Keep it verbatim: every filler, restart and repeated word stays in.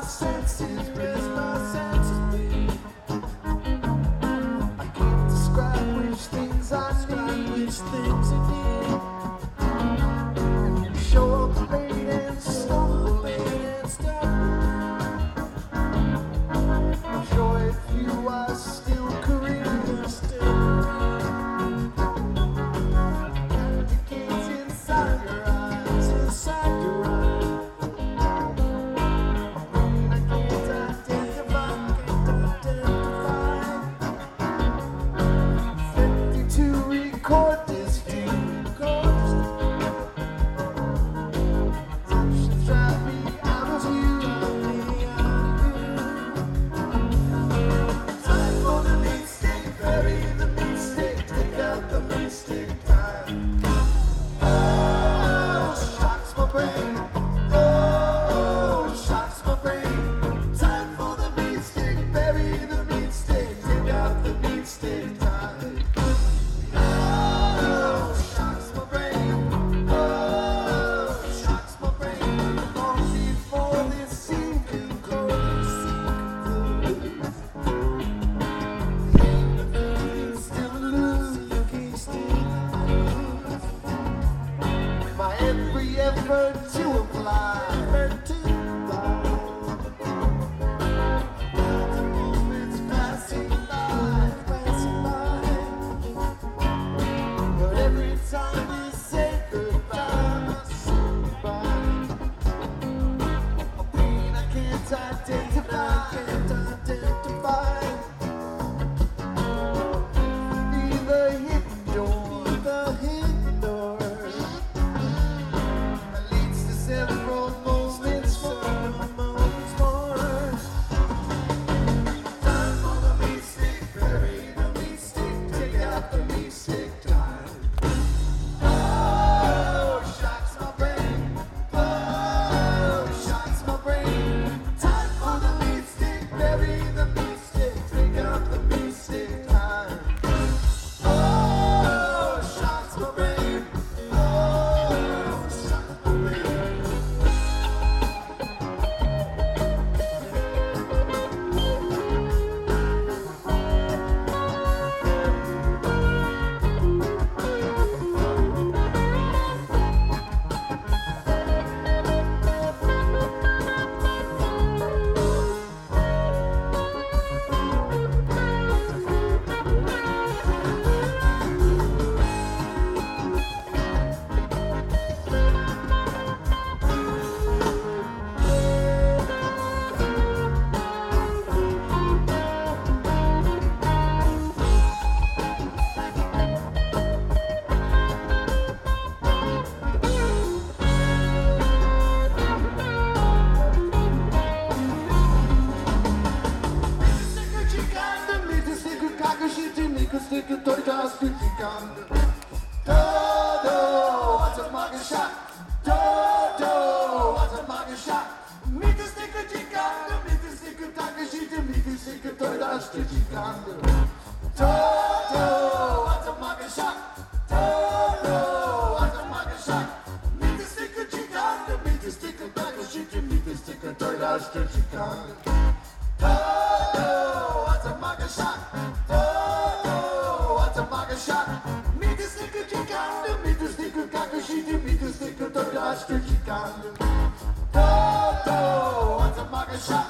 senses, rest my senses be. I can't describe which things I need, which things I need. And you show up late and stumble, late and stumble. I'm sure if you are still Korean, still Korean. The gates inside your eyes, inside your eyes. I can't identify, can't identify. fifty-two record this thing, record this thing. Drive me out of you, drive me out of you. Time for the mistake, bury the mistake, take out the mistake time. Oh, shocks my brain. Oh, shocks my brain. Time for the mistake, bury the mistake, take out the mistake time. Oh, shocks my brain. Oh, shocks my brain. Long before this scene can close, the game of you still lose, you can still lose. My every effort to apply, effort to apply. The moment's passing by, passing by. But every time you say goodbye, I say goodbye. A pain I can't identify, can't identify. Be the hidden door, the hidden door that leads to several moments more, moments more. Time for the mistake, bury the mistake, take out the mistake time. Oh, shocks my brain. Oh, shocks my brain. Time for the mistake, bury the mistake, take out the mistake time. Oh, shocks my brain. Oh, shocks my brain. Shot.